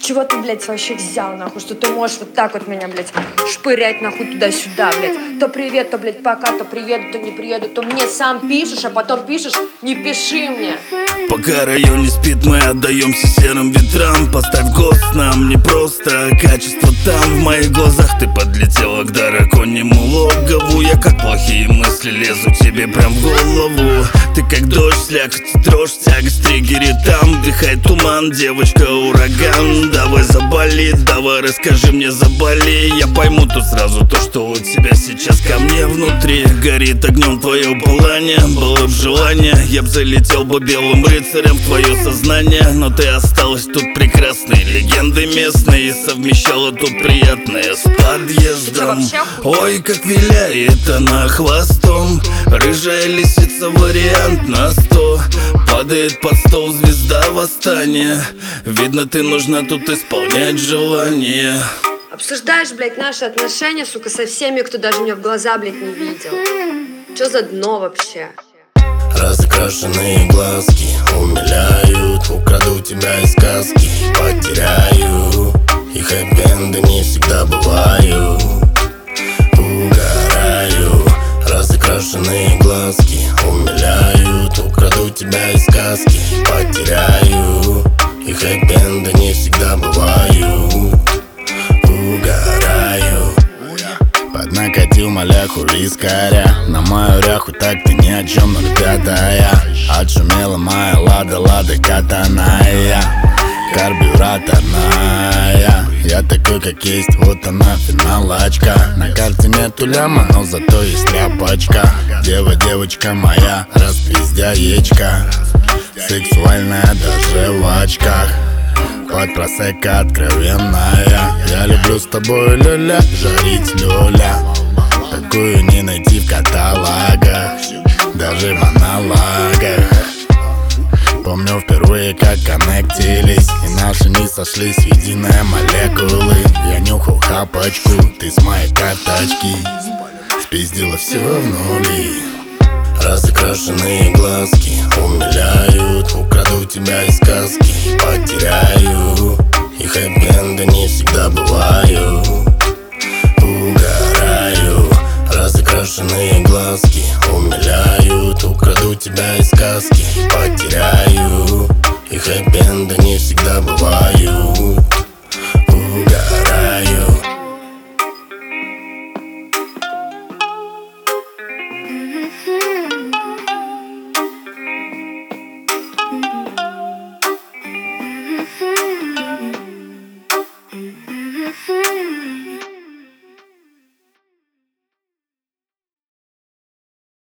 чего ты, блядь, вообще взял, нахуй, что ты можешь вот так вот меня, блядь, шпырять, нахуй, туда-сюда, блядь. То привет, то, блядь, пока, то приеду, то не приеду, то мне сам пишешь, а потом пишешь, не пиши мне. Пока район не спит, мы отдаемся серым ветрам. Поставь гост нам, не просто качество там. В моих глазах ты подлетела к драконьему логову. Я как плохие мысли лезу тебе прям в голову. Ты как дождь, слякоть, дрожь, тягость, триггерит там. Дыхай туман, девочка, ураган. Давай заболит, давай расскажи мне, заболей. Я пойму тут сразу то, что у тебя сейчас ко мне внутри. Горит огнем твое пылание, было б желание, я б залетел бы белым рыцарем в твое сознание. Но ты осталась тут прекрасной, легенды местные, совмещала тут приятное с подъездом. Ой, как виляет она хвостом, рыжая лисица, вариант на 100. Падает под стол звезда восстания. Видно, ты нужна тут исполнять желание. Обсуждаешь, блядь, наши отношения, сука, со всеми, кто даже меня в глаза, блядь, не видел. Чё за дно вообще? Разукрашенные глазки умиляют. Украду тебя из сказки, потеряю. И хэппи-энды не всегда бывают. Угораю. Разукрашенные глазки умиляют. Украду тебя из сказки, потеряю. И хэппи-энды не всегда бывают. Угораю. Поднакатил маляху вискаря. На мою ряху так ты ни о чем, 05-я. Отшумела моя лада катаная, карбюраторная. Я такой как есть, вот она финалочка. На карте нету ляма, но зато есть тряпочка. Девочка моя, распиздяечка, сексуальная даже в очках. Под просека откровенная. Я люблю с тобой, люля, жарить люля. Такую не найти в каталогах, даже в аналогах. Помню впервые, как коннектились, и наши не сошлись в единые молекулы. Я нюхал хапочку, ты с моей карточки спиздила все в нули. Разукрашенные глазки умиляют. Украду тебя из сказки, потеряю.